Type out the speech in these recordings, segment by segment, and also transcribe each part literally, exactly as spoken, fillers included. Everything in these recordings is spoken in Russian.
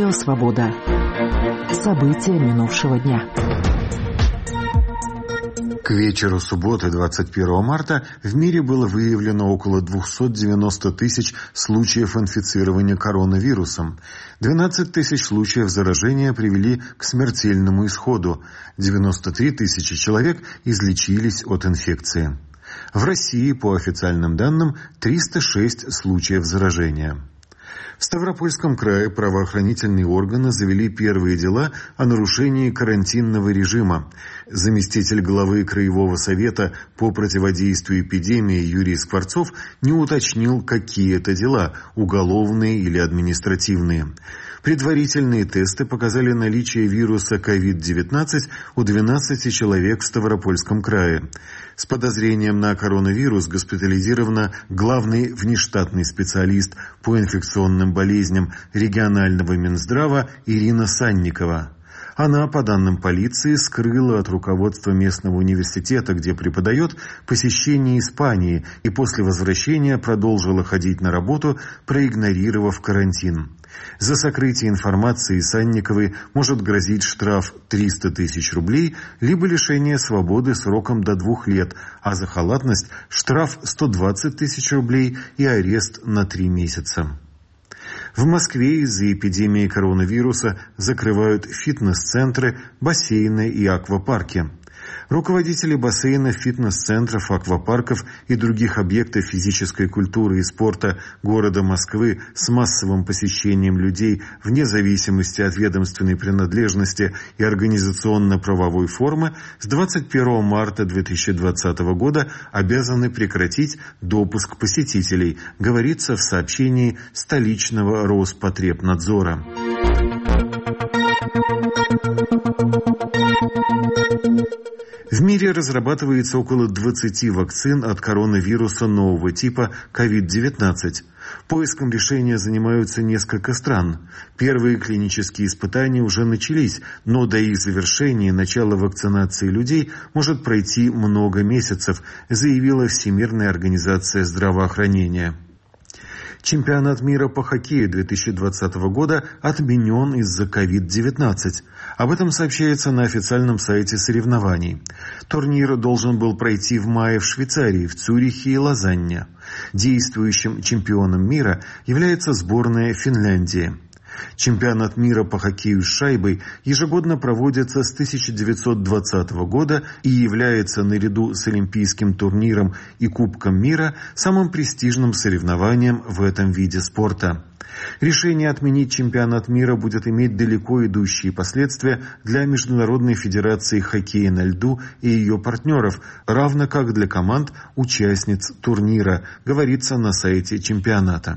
Радио «Свобода». События минувшего дня. К вечеру субботы, двадцать первого марта, в мире было выявлено около двести девяносто тысяч случаев инфицирования коронавирусом. двенадцать тысяч случаев заражения привели к смертельному исходу. девяносто три тысячи человек излечились от инфекции. В России, по официальным данным, триста шесть случаев заражения. В Ставропольском крае правоохранительные органы завели первые дела о нарушении карантинного режима. Заместитель главы Краевого совета по противодействию эпидемии Юрий Скворцов не уточнил, какие это дела – уголовные или административные. Предварительные тесты показали наличие вируса ковид девятнадцать у двенадцати человек в Ставропольском крае. С подозрением на коронавирус госпитализирована главный внештатный специалист по инфекционным болезням регионального Минздрава Ирина Санникова. Она, по данным полиции, скрыла от руководства местного университета, где преподает, посещение Испании и после возвращения продолжила ходить на работу, проигнорировав карантин. За сокрытие информации Санниковой может грозить штраф триста тысяч рублей, либо лишение свободы сроком до двух лет, а за халатность штраф сто двадцать тысяч рублей и арест на три месяца. В Москве из-за эпидемии коронавируса закрывают фитнес-центры, бассейны и аквапарки. Руководители бассейнов, фитнес-центров, аквапарков и других объектов физической культуры и спорта города Москвы с массовым посещением людей вне зависимости от ведомственной принадлежности и организационно-правовой формы с двадцать первого марта две тысячи двадцатого года обязаны прекратить допуск посетителей, говорится в сообщении столичного Роспотребнадзора. В мире разрабатывается около двадцати вакцин от коронавируса нового типа ковид девятнадцать. Поиском решения занимаются несколько стран. Первые клинические испытания уже начались, но до их завершения и начала вакцинации людей может пройти много месяцев, заявила Всемирная организация здравоохранения. Чемпионат мира по хоккею две тысячи двадцатого года отменен из-за ковид девятнадцать. Об этом сообщается на официальном сайте соревнований. Турнир должен был пройти в мае в Швейцарии, в Цюрихе и Лозанне. Действующим чемпионом мира является сборная Финляндии. Чемпионат мира по хоккею с шайбой ежегодно проводится с тысяча девятьсот двадцатого года и является наряду с Олимпийским турниром и Кубком мира самым престижным соревнованием в этом виде спорта. Решение отменить чемпионат мира будет иметь далеко идущие последствия для Международной федерации хоккея на льду и ее партнеров, равно как для команд-участниц турнира, говорится на сайте чемпионата.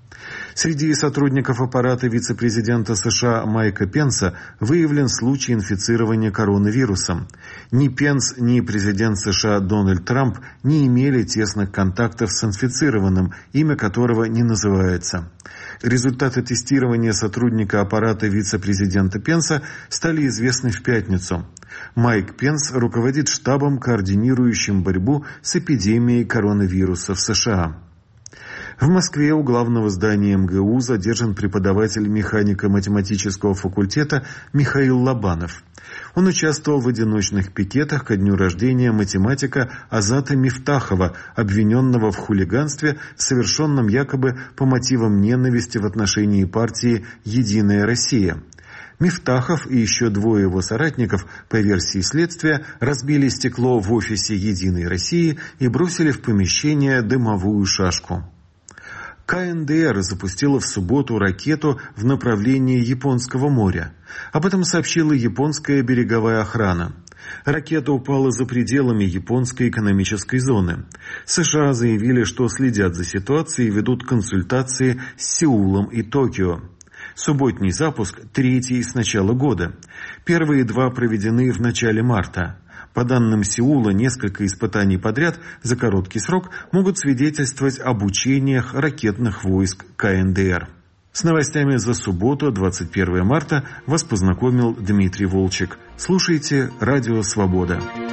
Среди сотрудников аппарата вице-президента США Майка Пенса выявлен случай инфицирования коронавирусом. Ни Пенс, ни президент США Дональд Трамп не имели тесных контактов с инфицированным, имя которого не называется. Результаты тестирования сотрудника аппарата вице-президента Пенса стали известны в пятницу. Майк Пенс руководит штабом, координирующим борьбу с эпидемией коронавируса в США. В Москве у главного здания эм гэ у задержан преподаватель механико-математического факультета Михаил Лобанов. Он участвовал в одиночных пикетах ко дню рождения математика Азата Мифтахова, обвиненного в хулиганстве, совершенном якобы по мотивам ненависти в отношении партии «Единая Россия». Мифтахов и еще двое его соратников, по версии следствия, разбили стекло в офисе «Единой России» и бросили в помещение дымовую шашку. ка эн дэ эр запустила в субботу ракету в направлении Японского моря. Об этом сообщила японская береговая охрана. Ракета упала за пределами японской экономической зоны. США заявили, что следят за ситуацией и ведут консультации с Сеулом и Токио. Субботний запуск третий с начала года. Первые два проведены в начале марта. По данным Сеула, несколько испытаний подряд за короткий срок могут свидетельствовать об учениях ракетных войск ка эн дэ эр. С новостями за субботу, двадцать первого марта, вас познакомил Дмитрий Волчек. Слушайте «Радио Свобода».